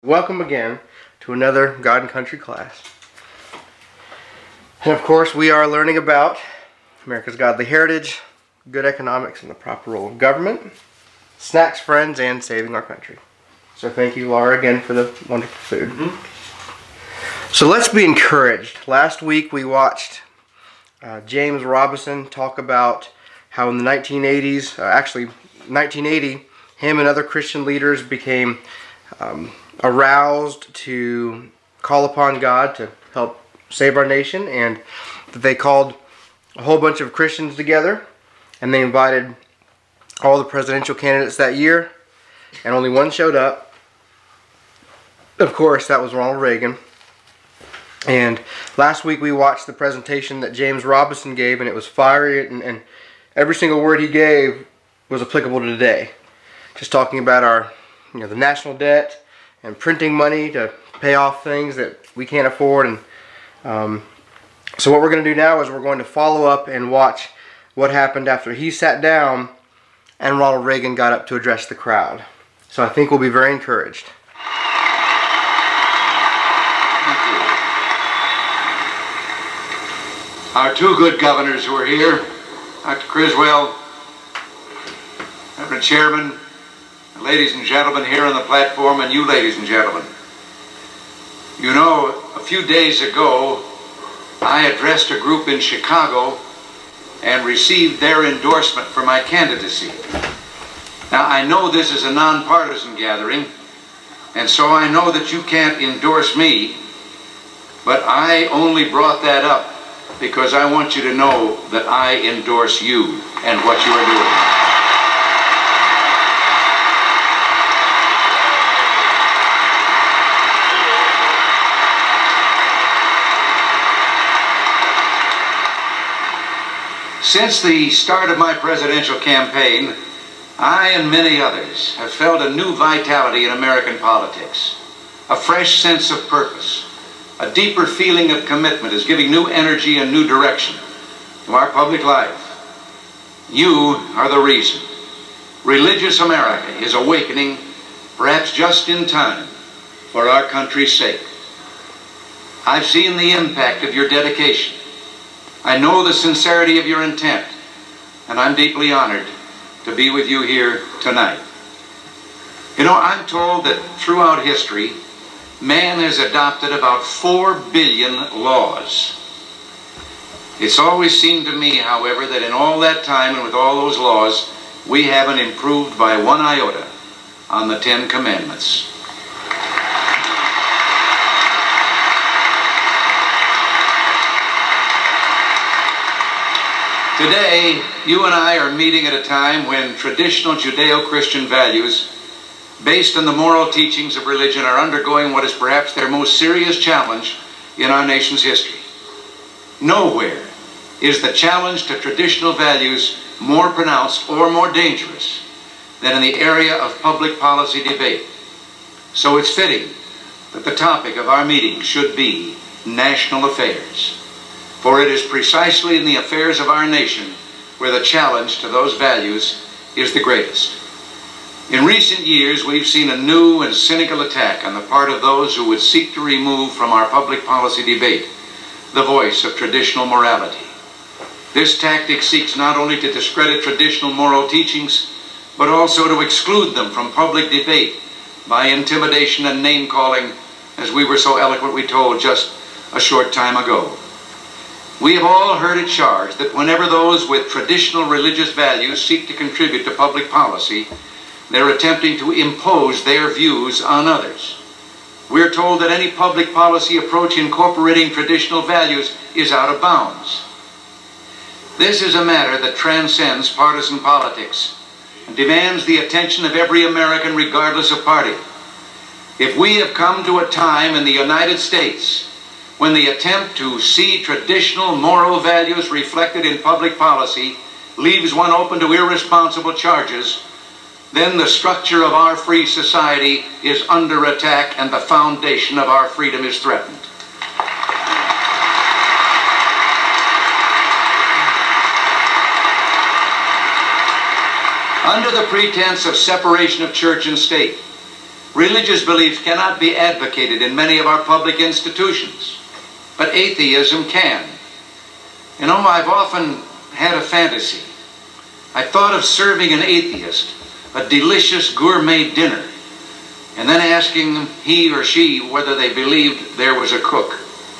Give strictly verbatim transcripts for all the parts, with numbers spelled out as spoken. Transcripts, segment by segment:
Welcome again to another God and Country class. And of course, we are learning about America's godly heritage, good economics, and the proper role of government, snacks, friends, and saving our country. So thank you, Laura, again for the wonderful food. Mm-hmm. So let's be encouraged. Last week we watched uh, James Robison talk about how in the nineteen eighties, uh, actually nineteen eighty, him and other Christian leaders became um, aroused to call upon God to help save our nation, and that they called a whole bunch of Christians together, and they invited all the presidential candidates that year, and only one showed up. Of course, that was Ronald Reagan. And last week we watched the presentation that James Robison gave, and it was fiery, and, and every single word he gave was applicable to today. Just talking about our, you know, the national debt, and printing money to pay off things that we can't afford. And um, so what we're going to do now is we're going to follow up and watch what happened after he sat down and Ronald Reagan got up to address the crowd. So I think we'll be very encouraged. Thank you. Our two good governors who are here, Doctor Criswell, Reverend Chairman, ladies and gentlemen here on the platform, and you ladies and gentlemen. You know, a few days ago, I addressed a group in Chicago and received their endorsement for my candidacy. Now, I know this is a nonpartisan gathering, and so I know that you can't endorse me, but I only brought that up because I want you to know that I endorse you and what you are doing. Since the start of my presidential campaign, I and many others have felt a new vitality in American politics, a fresh sense of purpose, a deeper feeling of commitment is giving new energy and new direction to our public life. You are the reason. Religious America is awakening, perhaps just in time, for our country's sake. I've seen the impact of your dedication. I know the sincerity of your intent, and I'm deeply honored to be with you here tonight. You know, I'm told that throughout history, man has adopted about four billion laws. It's always seemed to me, however, that in all that time and with all those laws, we haven't improved by one iota on the Ten Commandments. Today, you and I are meeting at a time when traditional Judeo-Christian values, based on the moral teachings of religion, are undergoing what is perhaps their most serious challenge in our nation's history. Nowhere is the challenge to traditional values more pronounced or more dangerous than in the area of public policy debate. So it's fitting that the topic of our meeting should be national affairs. For it is precisely in the affairs of our nation where the challenge to those values is the greatest. In recent years, we've seen a new and cynical attack on the part of those who would seek to remove from our public policy debate the voice of traditional morality. This tactic seeks not only to discredit traditional moral teachings, but also to exclude them from public debate by intimidation and name-calling, as we were so eloquently told just a short time ago. We have all heard it charged that whenever those with traditional religious values seek to contribute to public policy, they're attempting to impose their views on others. We're told that any public policy approach incorporating traditional values is out of bounds. This is a matter that transcends partisan politics and demands the attention of every American regardless of party. If we have come to a time in the United States when the attempt to see traditional moral values reflected in public policy leaves one open to irresponsible charges, then the structure of our free society is under attack and the foundation of our freedom is threatened. Under the pretense of separation of church and state, Religious beliefs cannot be advocated in many of our public institutions, but atheism can. You know, I've often had a fantasy. I thought of serving an atheist a delicious gourmet dinner and then asking he or she whether they believed there was a cook.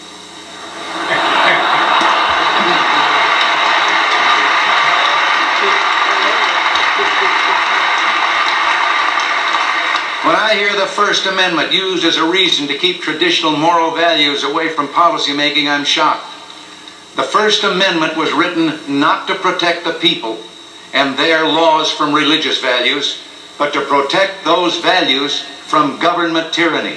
When I hear the First Amendment used as a reason to keep traditional moral values away from policymaking, I'm shocked. The First Amendment was written not to protect the people and their laws from religious values, but to protect those values from government tyranny.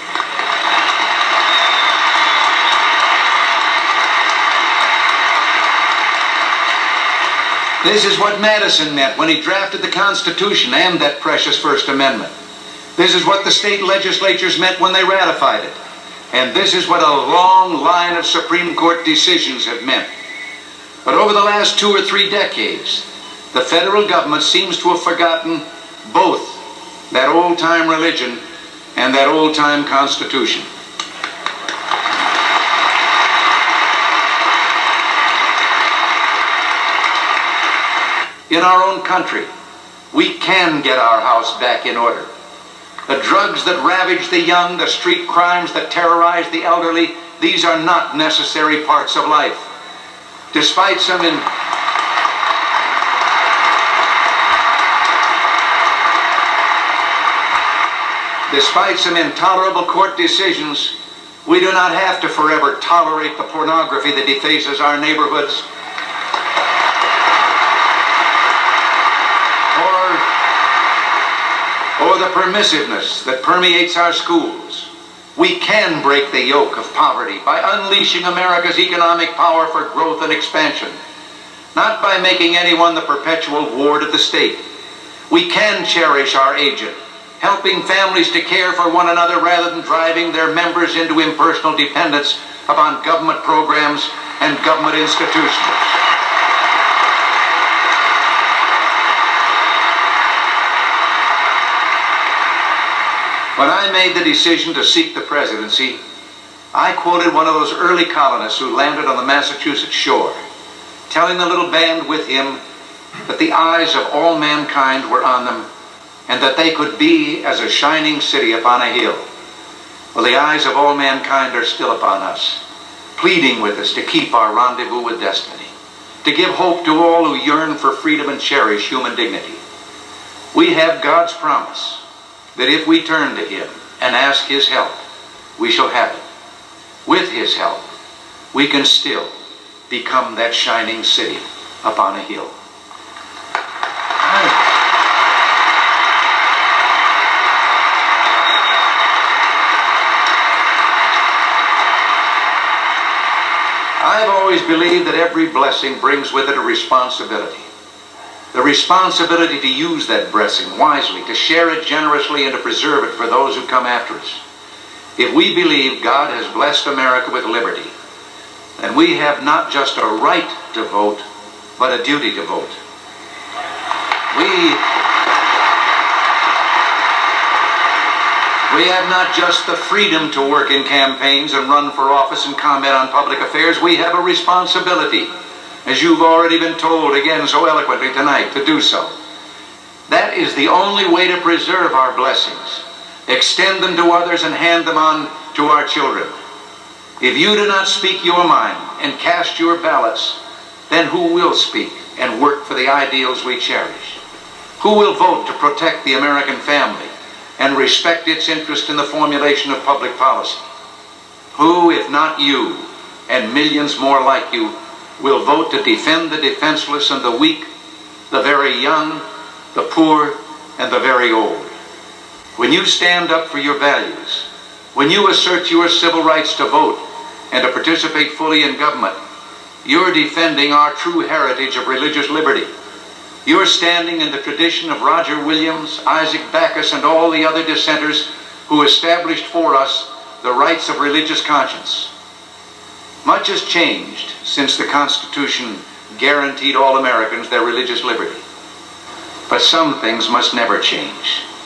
This is what Madison meant when he drafted the Constitution and that precious First Amendment. This is what the state legislatures meant when they ratified it. And this is what a long line of Supreme Court decisions have meant. But over the last two or three decades, the federal government seems to have forgotten both that old-time religion and that old-time Constitution. In our own country, we can get our house back in order. The drugs that ravage the young, the street crimes that terrorize the elderly, these are not necessary parts of life. Despite some in Despite some intolerable court decisions, we do not have to forever tolerate the pornography that defaces our neighborhoods, or the permissiveness that permeates our schools. We can break the yoke of poverty by unleashing America's economic power for growth and expansion, not by making anyone the perpetual ward of the state. We can cherish our aged, helping families to care for one another rather than driving their members into impersonal dependence upon government programs and government institutions. When I made the decision to seek the presidency, I quoted one of those early colonists who landed on the Massachusetts shore, telling the little band with him that the eyes of all mankind were on them and that they could be as a shining city upon a hill. Well, the eyes of all mankind are still upon us, pleading with us to keep our rendezvous with destiny, to give hope to all who yearn for freedom and cherish human dignity. We have God's promise that if we turn to Him and ask His help, we shall have it. With His help, we can still become that shining city upon a hill. I've always believed that every blessing brings with it a responsibility. The responsibility to use that blessing wisely, to share it generously, and to preserve it for those who come after us. If we believe God has blessed America with liberty, then we have not just a right to vote, but a duty to vote. We, we have not just the freedom to work in campaigns and run for office and comment on public affairs. We have a responsibility, as you've already been told again so eloquently tonight, to do so. That is the only way to preserve our blessings, extend them to others, and hand them on to our children. If you do not speak your mind and cast your ballots, then who will speak and work for the ideals we cherish? Who will vote to protect the American family and respect its interest in the formulation of public policy? Who, if not you, and millions more like you, will vote to defend the defenseless and the weak, the very young, the poor, and the very old? When you stand up for your values, when you assert your civil rights to vote and to participate fully in government, you're defending our true heritage of religious liberty. You're standing in the tradition of Roger Williams, Isaac Backus, and all the other dissenters who established for us the rights of religious conscience. Much has changed since the Constitution guaranteed all Americans their religious liberty. But some things must never change.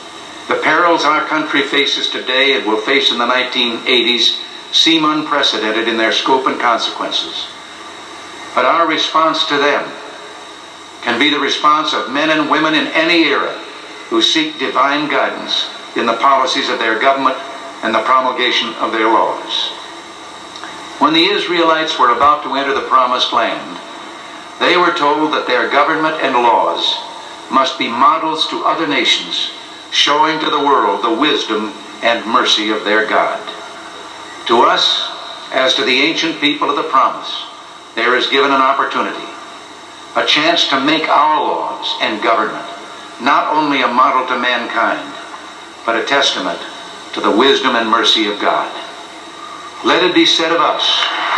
The perils our country faces today and will face in the nineteen eighties seem unprecedented in their scope and consequences. But our response to them can be the response of men and women in any era who seek divine guidance in the policies of their government and the promulgation of their laws. When the Israelites were about to enter the promised land, they were told that their government and laws must be models to other nations, showing to the world the wisdom and mercy of their God. To us, as to the ancient people of the promise, there is given an opportunity, a chance to make our laws and government not only a model to mankind, but a testament to the wisdom and mercy of God. Let it be said of us,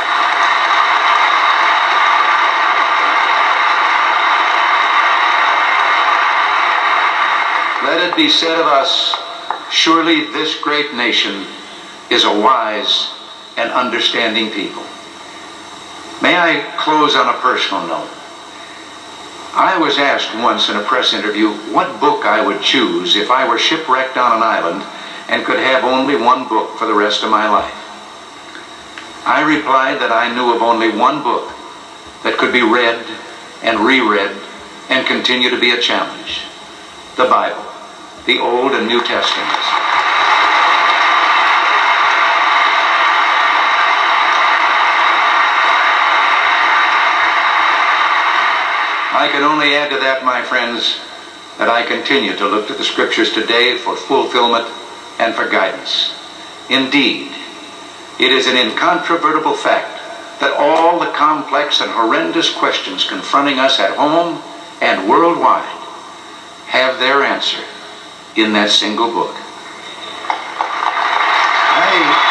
let it be said of us, surely this great nation is a wise and understanding people. May I close on a personal note? I was asked once in a press interview what book I would choose if I were shipwrecked on an island and could have only one book for the rest of my life. I replied that I knew of only one book that could be read and reread and continue to be a challenge: the Bible, the Old and New Testaments. I can only add to that, my friends, that I continue to look to the Scriptures today for fulfillment and for guidance. Indeed, it is an incontrovertible fact that all the complex and horrendous questions confronting us at home and worldwide have their answer in that single book. I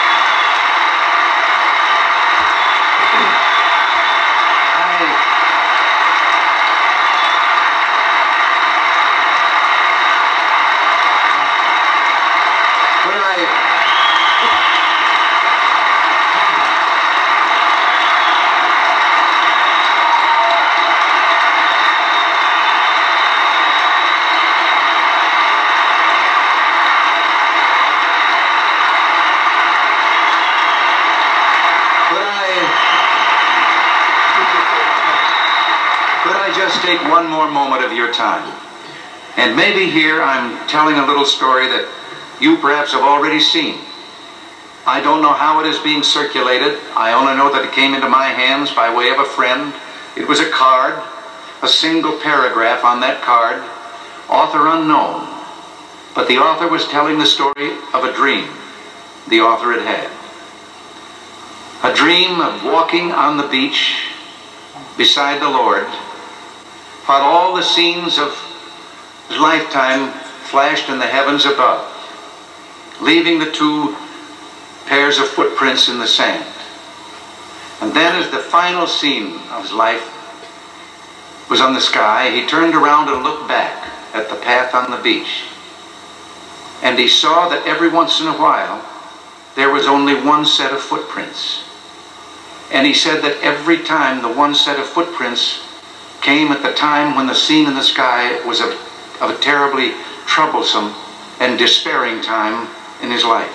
take one more moment of your time. And maybe here I'm telling a little story that you perhaps have already seen. I don't know how it is being circulated. I only know that it came into my hands by way of a friend. It was a card, a single paragraph on that card, author unknown. But the author was telling the story of a dream the author had had. A dream of walking on the beach beside the Lord, while all the scenes of his lifetime flashed in the heavens above, leaving the two pairs of footprints in the sand. And then as the final scene of his life was on the sky, he turned around and looked back at the path on the beach. And he saw that every once in a while there was only one set of footprints. And he said that every time the one set of footprints came at the time when the scene in the sky was of, of a terribly troublesome and despairing time in his life.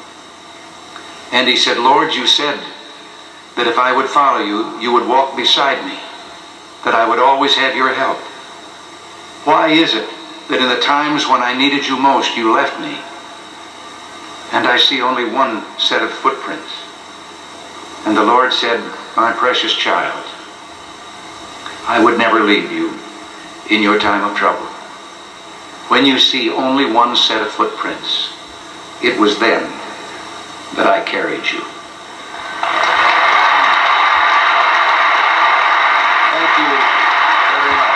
And he said, Lord, you said that if I would follow you, you would walk beside me, that I would always have your help. Why is it that in the times when I needed you most, you left me? And I see only one set of footprints. And the Lord said, my precious child, I would never leave you in your time of trouble. When you see only one set of footprints, it was then that I carried you. Thank you very much.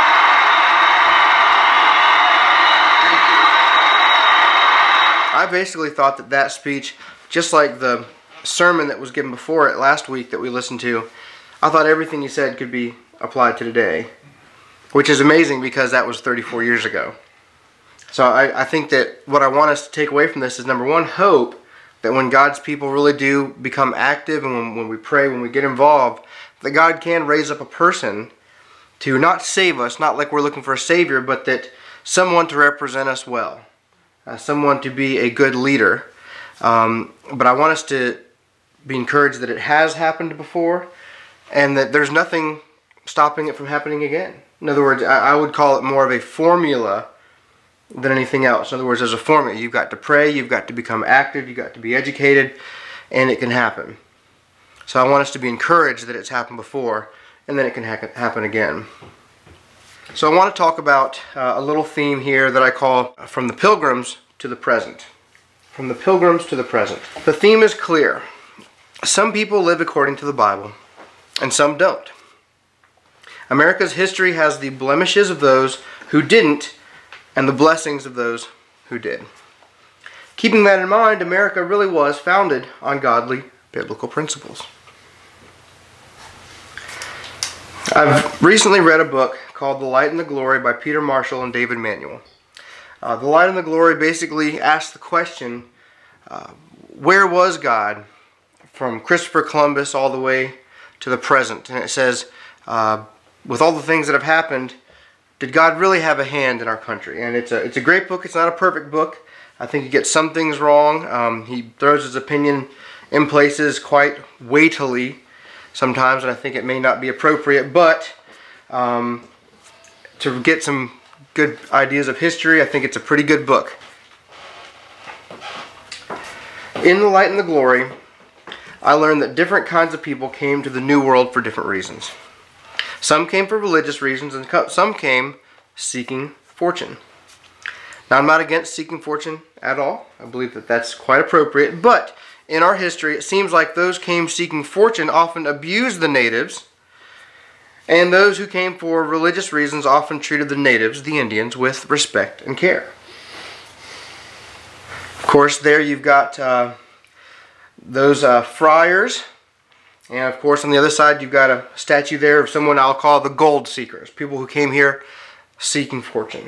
Thank you. I basically thought that that speech, just like the sermon that was given before it last week that we listened to, I thought everything he said could be applied to today, which is amazing because that was thirty-four years ago. So I, I think that what I want us to take away from this is, number one, hope that when God's people really do become active and when, when we pray, when we get involved, that God can raise up a person to not save us, not like we're looking for a savior, but that someone to represent us well. uh, someone to be a good leader. Um, but I want us to be encouraged that it has happened before and that there's nothing stopping it from happening again. In other words, I, I would call it more of a formula than anything else. In other words, there's a formula. You've got to pray, you've got to become active, you've got to be educated, and it can happen. So I want us to be encouraged that it's happened before and then it can ha- happen again. So I want to talk about uh, a little theme here that I call From the Pilgrims to the Present. From the Pilgrims to the Present. The theme is clear. Some people live according to the Bible and some don't. America's history has the blemishes of those who didn't and the blessings of those who did. Keeping that in mind, America really was founded on godly biblical principles. I've recently read a book called The Light and the Glory by Peter Marshall and David Manuel. Uh, the Light and the Glory basically asks the question, uh, where was God from Christopher Columbus all the way to the present? And it says, uh, with all the things that have happened, did God really have a hand in our country? And it's a it's a great book. It's not a perfect book. I think he gets some things wrong. Um, he throws his opinion in places quite weightily sometimes, and I think it may not be appropriate. But um, to get some good ideas of history, I think it's a pretty good book. In The Light and the Glory, I learned that different kinds of people came to the New World for different reasons. Some came for religious reasons, and some came seeking fortune. Now, I'm not against seeking fortune at all. I believe that that's quite appropriate. But in our history, it seems like those came seeking fortune often abused the natives, and those who came for religious reasons often treated the natives, the Indians, with respect and care. Of course, there you've got uh, those uh, friars. And of course, on the other side, you've got a statue there of someone I'll call the gold seekers, people who came here seeking fortune.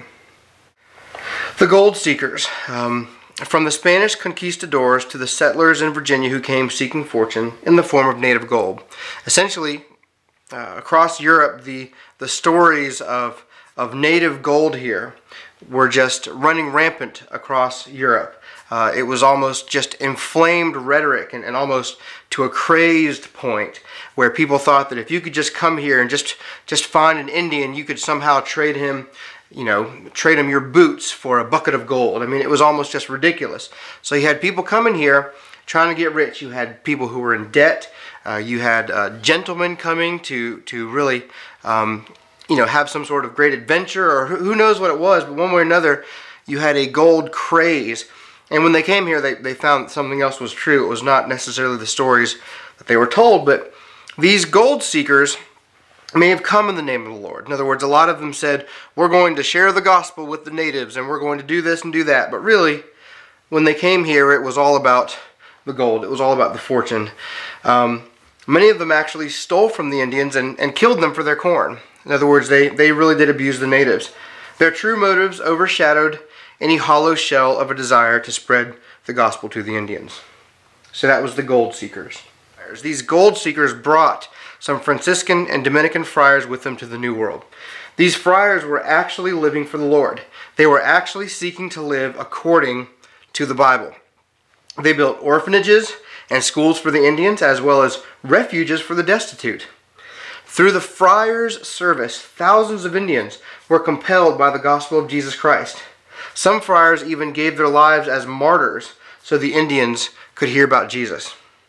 The gold seekers, um, from the Spanish conquistadors to the settlers in Virginia who came seeking fortune in the form of native gold. Essentially, uh, across Europe, the, the stories of, of native gold here were just running rampant across Europe. Uh, it was almost just inflamed rhetoric and, and almost to a crazed point where people thought that if you could just come here and just, just find an Indian, you could somehow trade him, you know, trade him your boots for a bucket of gold. I mean, it was almost just ridiculous. So you had people coming here trying to get rich. You had people who were in debt. Uh, you had uh, gentlemen coming to, to really, um, you know, have some sort of great adventure, or who knows what it was, but one way or another, you had a gold craze. And when they came here, they, they found that something else was true. It was not necessarily the stories that they were told, but these gold seekers may have come in the name of the Lord. In other words, a lot of them said, we're going to share the gospel with the natives, and we're going to do this and do that. But really, when they came here, it was all about the gold. It was all about the fortune. Um, many of them actually stole from the Indians and, and killed them for their corn. In other words, they, they really did abuse the natives. Their true motives overshadowed any hollow shell of a desire to spread the gospel to the Indians. So that was the gold seekers. These gold seekers brought some Franciscan and Dominican friars with them to the New World. These friars were actually living for the Lord. They were actually seeking to live according to the Bible. They built orphanages and schools for the Indians, as well as refuges for the destitute. Through the friars' service, thousands of Indians were compelled by the gospel of Jesus Christ. Some friars even gave their lives as martyrs so the Indians could hear about Jesus.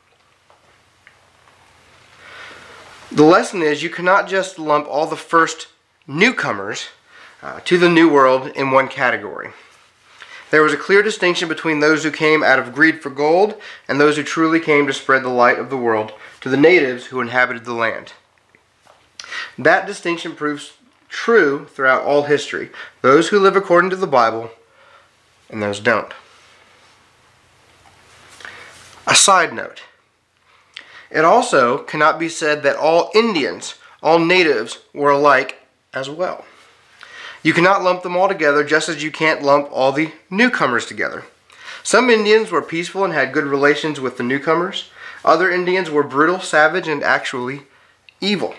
The lesson is you cannot just lump all the first newcomers uh, to the New World in one category. There was a clear distinction between those who came out of greed for gold and those who truly came to spread the light of the world to the natives who inhabited the land. That distinction proves true throughout all history. Those who live according to the Bible and those don't. A side note. It also cannot be said that all Indians, all natives, were alike as well. You cannot lump them all together, just as you can't lump all the newcomers together. Some Indians were peaceful and had good relations with the newcomers. Other Indians were brutal, savage, and actually evil.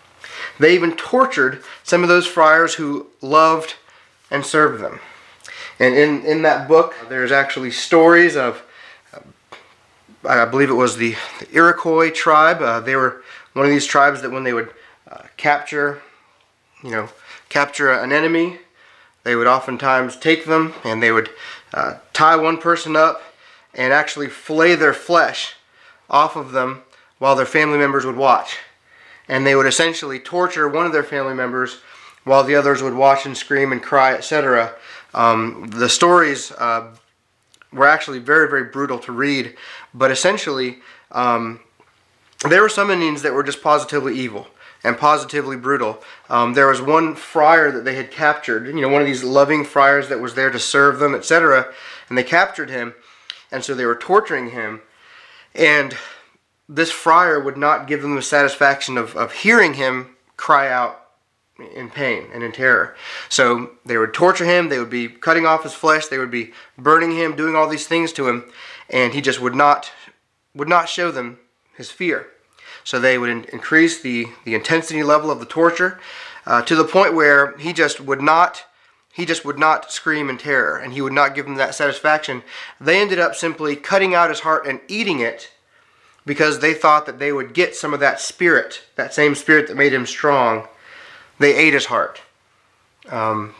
They even tortured some of those friars who loved and served them. And in, in that book, there's actually stories of, uh, I believe it was the, the Iroquois tribe. Uh, they were one of these tribes that when they would uh, capture, you know, capture an enemy, they would oftentimes take them and they would uh, tie one person up and actually fillet their flesh off of them while their family members would watch. And they would essentially torture one of their family members while the others would watch and scream and cry, et cetera. Um, the stories uh, were actually very, very brutal to read, but essentially um, there were some Indians that were just positively evil and positively brutal. Um, there was one friar that they had captured, you know, one of these loving friars that was there to serve them, et cetera, and they captured him, and so they were torturing him, and this friar would not give them the satisfaction of, of hearing him cry out in pain and in terror. So they would torture him, they would be cutting off his flesh, they would be burning him, doing all these things to him, and he just would not would not show them his fear. So they would in, increase the, the intensity level of the torture uh, to the point where he just would not he just would not scream in terror, and he would not give them that satisfaction. They ended up simply cutting out his heart and eating it, because they thought that they would get some of that spirit, that same spirit that made him strong. They ate his heart. Um,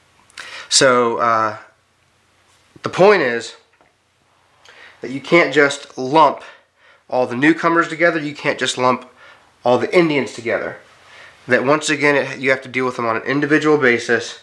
so uh, the point is that you can't just lump all the newcomers together. You can't just lump all the Indians together. That once again, it, you have to deal with them on an individual basis.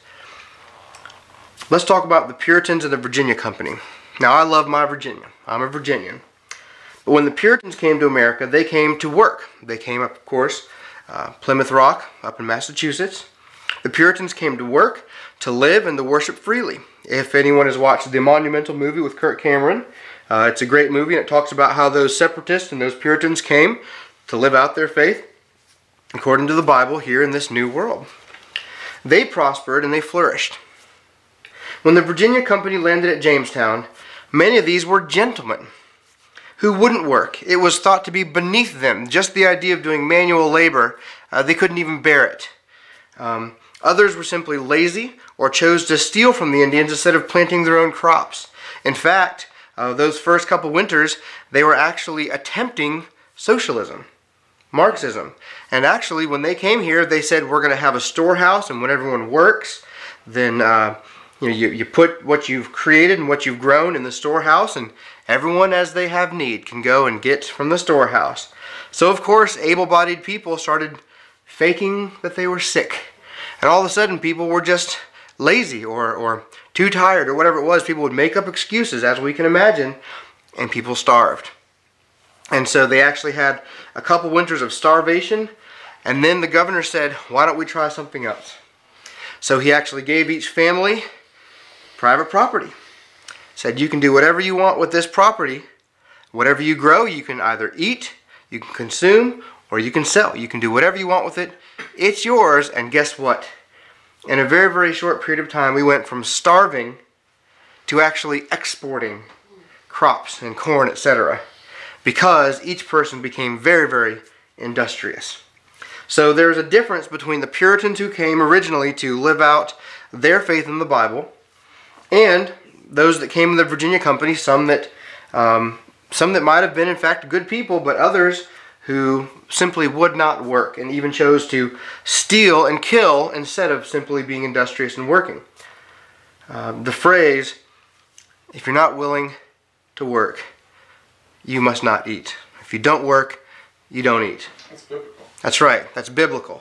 Let's talk about the Puritans and the Virginia Company. Now, I love my Virginia. I'm a Virginian. But when the Puritans came to America, they came to work. They came up, of course, uh, Plymouth Rock, up in Massachusetts. The Puritans came to work, to live, and to worship freely. If anyone has watched the Monumental movie with Kirk Cameron, uh, it's a great movie, and it talks about how those separatists and those Puritans came to live out their faith according to the Bible here in this new world. They prospered and they flourished. When the Virginia Company landed at Jamestown, many of these were gentlemen who wouldn't work. It was thought to be beneath them. Just the idea of doing manual labor, uh, they couldn't even bear it. Um, others were simply lazy or chose to steal from the Indians instead of planting their own crops. In fact, uh, those first couple winters, they were actually attempting socialism, Marxism. And actually, when they came here, they said, we're going to have a storehouse, and when everyone works, then uh, you know, you, you put what you've created and what you've grown in the storehouse, and everyone as they have need can go and get from the storehouse. So of course, able-bodied people started faking that they were sick. And all of a sudden, people were just lazy or, or too tired or whatever it was. People would make up excuses, as we can imagine, and people starved. And so they actually had a couple winters of starvation, and then the governor said, why don't we try something else? So he actually gave each family private property. Said, you can do whatever you want with this property. Whatever you grow, you can either eat, you can consume, or you can sell. You can do whatever you want with it. It's yours. And guess what? In a very, very short period of time, we went from starving to actually exporting crops and corn, et cetera, because each person became very, very industrious. So there's a difference between the Puritans who came originally to live out their faith in the Bible and those that came in the Virginia Company, some that um, some that might have been in fact good people, but others who simply would not work and even chose to steal and kill instead of simply being industrious and working. Uh, the phrase, if you're not willing to work, you must not eat. If you don't work, you don't eat. That's biblical. That's right. That's biblical.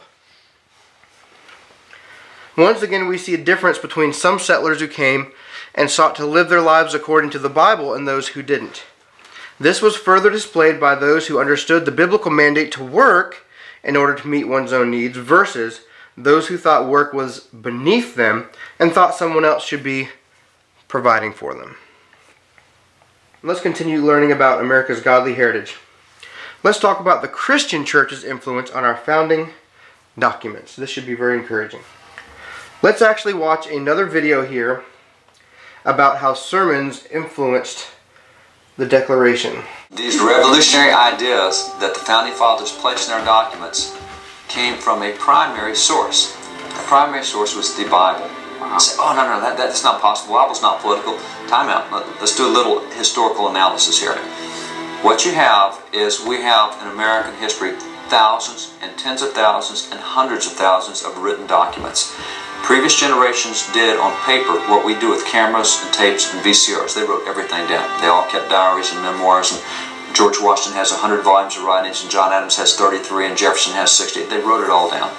Once again, we see a difference between some settlers who came and sought to live their lives according to the Bible and those who didn't. This was further displayed by those who understood the biblical mandate to work in order to meet one's own needs versus those who thought work was beneath them and thought someone else should be providing for them. Let's continue learning about America's godly heritage. Let's talk about the Christian church's influence on our founding documents. This should be very encouraging. Let's actually watch another video here about how sermons influenced the Declaration. These revolutionary ideas that the Founding Fathers placed in our documents came from a primary source. The primary source was the Bible. Wow. Say, oh, no, no, that, that's not possible. The Bible's not political. Time out. Let's do a little historical analysis here. What you have is we have in American history thousands and tens of thousands and hundreds of thousands of written documents. Previous generations did on paper what we do with cameras and tapes and V C Rs. They wrote everything down. They all kept diaries and memoirs, and George Washington has one hundred volumes of writings, and John Adams has thirty-three, and Jefferson has sixty. They wrote it all down.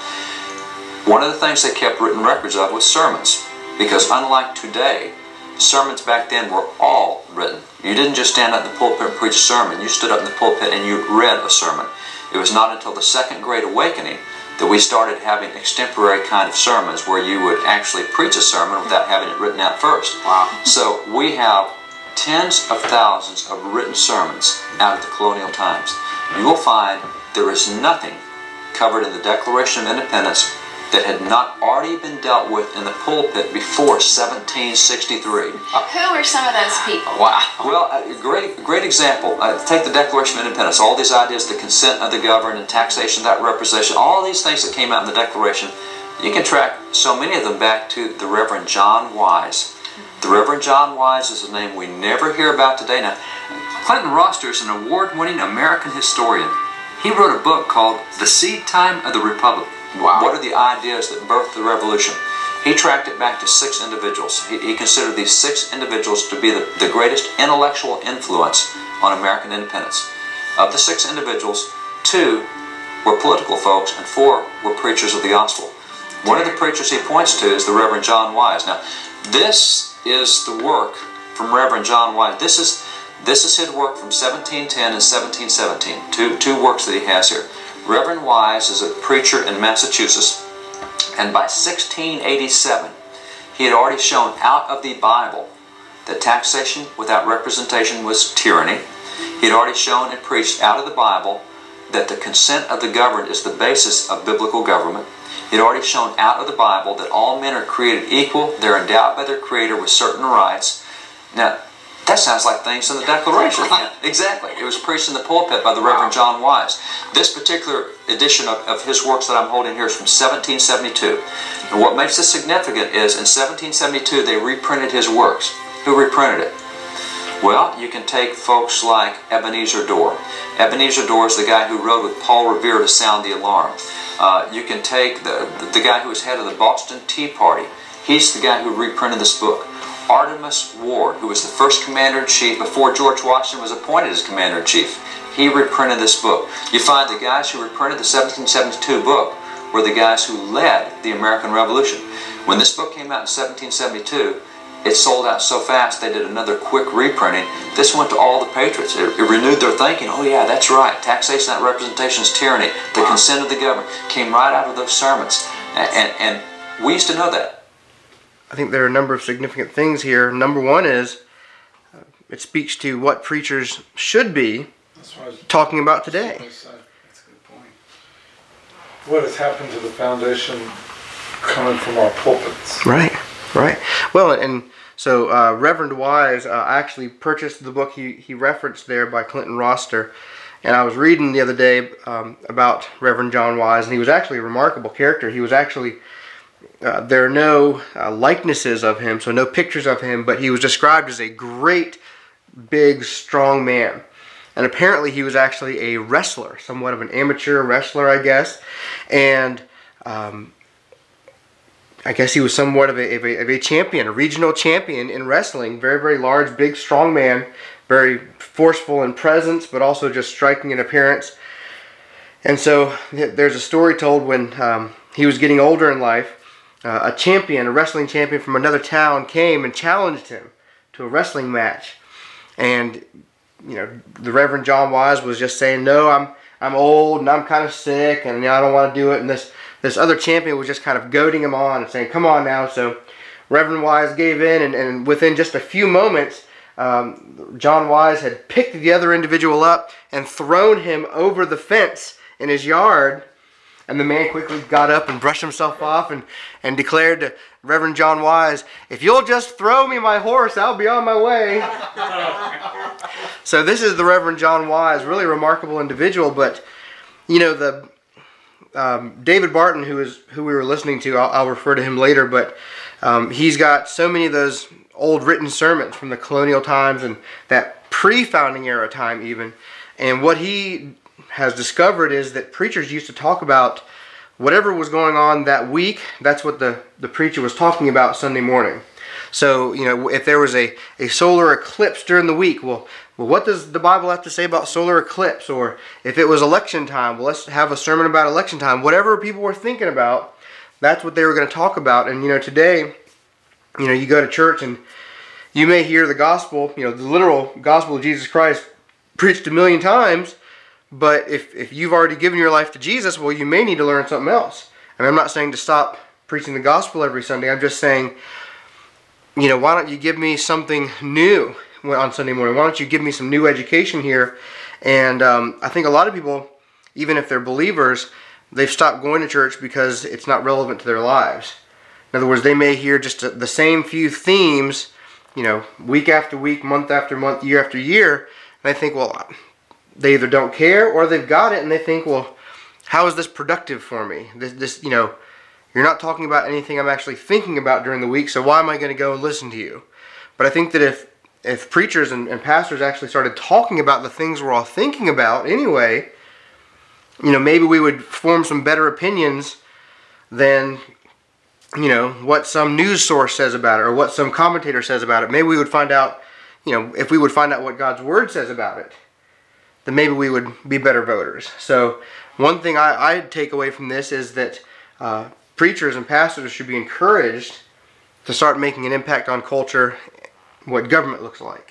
One of the things they kept written records of was sermons, because unlike today, sermons back then were all written. You didn't just stand up in the pulpit and preach a sermon. You stood up in the pulpit and you read a sermon. It was not until the Second Great Awakening that we started having extemporary kind of sermons where you would actually preach a sermon without having it written out first. Wow. So we have tens of thousands of written sermons out of the colonial times. You will find there is nothing covered in the Declaration of Independence that had not already been dealt with in the pulpit before seventeen sixty-three. Who are some of those people? Wow. Well, a great, great example. Uh, take the Declaration of Independence. All these ideas, the consent of the governed and taxation without representation, all these things that came out in the Declaration, you can track so many of them back to the Reverend John Wise. The Reverend John Wise is a name we never hear about today. Now, Clinton Roster is an award-winning American historian. He wrote a book called The Seed Time of the Republic. Wow. What are the ideas that birthed the revolution? He tracked it back to six individuals. He, he considered these six individuals to be the, the greatest intellectual influence on American independence. Of the six individuals, two were political folks and four were preachers of the gospel. One of the preachers he points to is the Reverend John Wise. Now, this is the work from Reverend John Wise. This is this is his work from seventeen ten and seventeen seventeen. Two, two works that he has here. Reverend Wise is a preacher in Massachusetts, and by sixteen eighty-seven, he had already shown out of the Bible that taxation without representation was tyranny. He had already shown and preached out of the Bible that the consent of the governed is the basis of biblical government. He had already shown out of the Bible that all men are created equal, they're endowed by their Creator with certain rights. Now, that sounds like things in the Declaration. Yeah, exactly. It was preached in the pulpit by the Reverend John Wise. This particular edition of, of his works that I'm holding here is from seventeen seventy-two. And what makes this significant is in seventeen seventy-two they reprinted his works. Who reprinted it? Well, you can take folks like Ebenezer Dorr. Ebenezer Dorr is the guy who rode with Paul Revere to sound the alarm. Uh, you can take the, the, the guy who was head of the Boston Tea Party. He's the guy who reprinted this book. Artemus Ward, who was the first Commander-in-Chief before George Washington was appointed as Commander-in-Chief. He reprinted this book. You find the guys who reprinted the seventeen seventy-two book were the guys who led the American Revolution. When this book came out in seventeen seventy-two, it sold out so fast they did another quick reprinting. This went to all the patriots. It, it renewed their thinking. Oh yeah, that's right. Taxation without representation is tyranny. The wow. consent of the government came right out of those sermons. And, and, and we used to know that. I think there are a number of significant things here. Number one is uh, it speaks to what preachers should be talking about today. That's a good point. What has happened to the foundation coming from our pulpits? Right, right. Well, and so uh, Reverend Wise uh, actually purchased the book he, he referenced there by Clinton Roster. And I was reading the other day um, about Reverend John Wise, and he was actually a remarkable character. He was actually... Uh, there are no uh, likenesses of him, so no pictures of him, but he was described as a great, big, strong man. And apparently he was actually a wrestler, somewhat of an amateur wrestler, I guess. And um, I guess he was somewhat of a, of, a, of a champion, a regional champion in wrestling. Very, very large, big, strong man. Very forceful in presence, but also just striking in appearance. And so there's a story told when um, he was getting older in life. Uh, a champion, a wrestling champion from another town came and challenged him to a wrestling match. And, you know, the Reverend John Wise was just saying, no, I'm I'm old and I'm kind of sick and you know, I don't want to do it. And this, this other champion was just kind of goading him on and saying, come on now. So Reverend Wise gave in, and, and within just a few moments, um, John Wise had picked the other individual up and thrown him over the fence in his yard. And the man quickly got up and brushed himself off and, and declared to Reverend John Wise, if you'll just throw me my horse, I'll be on my way. So this is the Reverend John Wise, really remarkable individual. But, you know, the um, David Barton, who is who we were listening to, I'll, I'll refer to him later, but Um, he's got so many of those old written sermons from the colonial times and that pre-founding era time even. And what he has discovered is that preachers used to talk about whatever was going on that week. That's what the, the preacher was talking about Sunday morning. So, you know, if there was a, a solar eclipse during the week, well, well, what does the Bible have to say about solar eclipse? Or if it was election time, well, let's have a sermon about election time. Whatever people were thinking about, that's what they were going to talk about. And, you know, today, you know, you go to church and you may hear the gospel, you know, the literal gospel of Jesus Christ preached a million times, but if, if you've already given your life to Jesus, well, you may need to learn something else. I mean, I'm not saying to stop preaching the gospel every Sunday. I'm just saying, you know, why don't you give me something new on Sunday morning? Why don't you give me some new education here? And um, I think a lot of people, even if they're believers, they've stopped going to church because it's not relevant to their lives. In other words, they may hear just the same few themes, you know, week after week, month after month, year after year, and they think, well, they either don't care or they've got it, and they think, well, how is this productive for me? This, this, you know, you're not talking about anything I'm actually thinking about during the week, so why am I going to go and listen to you? But I think that if if preachers and, and pastors actually started talking about the things we're all thinking about anyway, you know, maybe we would form some better opinions than, you know, what some news source says about it or what some commentator says about it. Maybe we would find out, you know, if we would find out what God's Word says about it, then maybe we would be better voters. So one thing I, I take away from this is that uh, preachers and pastors should be encouraged to start making an impact on culture, what government looks like.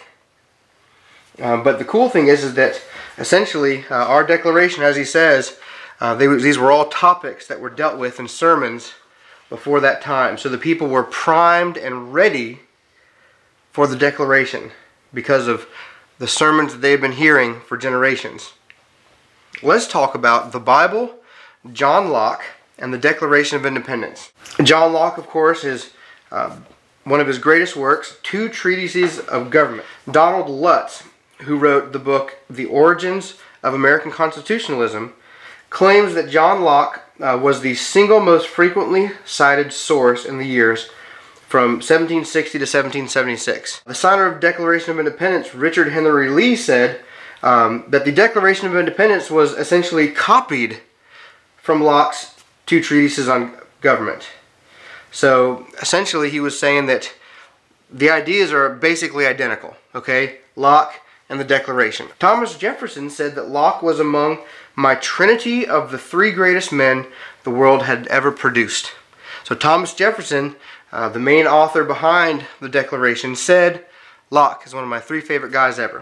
Uh, but the cool thing is, is that essentially uh, our declaration, as he says, uh, they, these were all topics that were dealt with in sermons before that time. So the people were primed and ready for the declaration because of the sermons that they've been hearing for generations. Let's talk about the Bible, John Locke, and the Declaration of Independence. John Locke, of course, is uh, one of his greatest works, Two Treatises of Government. Donald Lutz, who wrote the book The Origins of American Constitutionalism, claims that John Locke uh, was the single most frequently cited source in the years from seventeen sixty to seventeen seventy-six. The signer of Declaration of Independence, Richard Henry Lee, said um, that the Declaration of Independence was essentially copied from Locke's Two Treatises on Government. So essentially he was saying that the ideas are basically identical, okay? Locke and the Declaration. Thomas Jefferson said that Locke was among my trinity of the three greatest men the world had ever produced. So Thomas Jefferson, uh, the main author behind the Declaration, said Locke is one of my three favorite guys ever.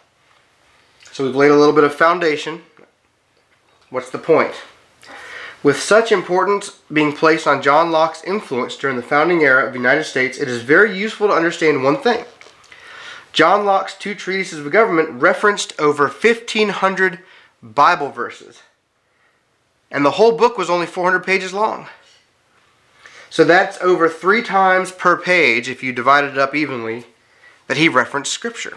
So we've laid a little bit of foundation. What's the point? With such importance being placed on John Locke's influence during the founding era of the United States, it is very useful to understand one thing. John Locke's Two Treatises of Government referenced over fifteen hundred Bible verses. And the whole book was only four hundred pages long. So that's over three times per page, if you divided it up evenly, that he referenced Scripture.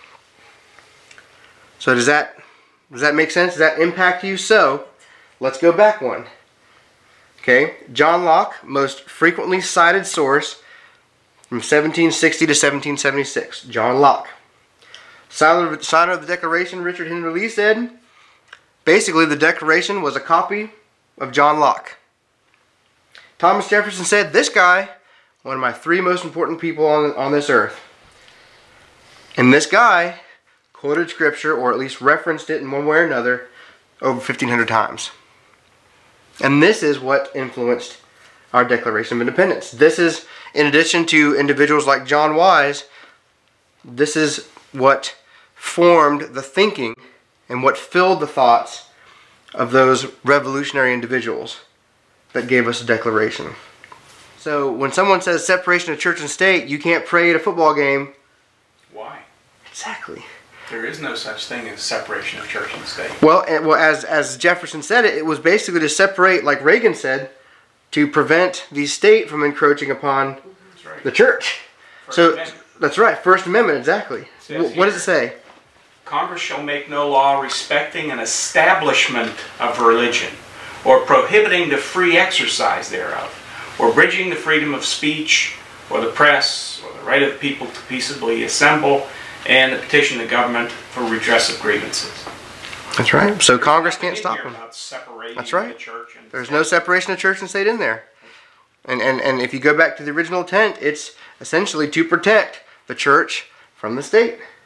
So does that, does that make sense? Does that impact you? So let's go back one. Okay, John Locke, most frequently cited source from seventeen sixty to seventeen seventy-six. John Locke. Signer of, signer of the Declaration, Richard Henry Lee, said, basically the Declaration was a copy of John Locke. Thomas Jefferson said, this guy, one of my three most important people on, on this earth. And this guy quoted Scripture, or at least referenced it in one way or another, over fifteen hundred times. And this is what influenced our Declaration of Independence. This is, in addition to individuals like John Wise, this is what formed the thinking and what filled the thoughts of those revolutionary individuals that gave us a declaration. So when someone says separation of church and state, you can't pray at a football game. Why? Exactly. There is no such thing as separation of church and state. Well, well, as as Jefferson said it, it was basically to separate, like Reagan said, to prevent the state from encroaching upon That's right. the church. First so Amendment. That's right, First Amendment, exactly. Says What does here, it say? Congress shall make no law respecting an establishment of religion, or prohibiting the free exercise thereof, or abridging the freedom of speech or the press or the right of the people to peaceably assemble and to petition the government for redress of grievances. That's right. So Congress can't Nothing in stop here them. about separating That's right. the church and There's state. no separation of church and state in there. And, and, and if you go back to the original intent, it's essentially to protect the church from the state.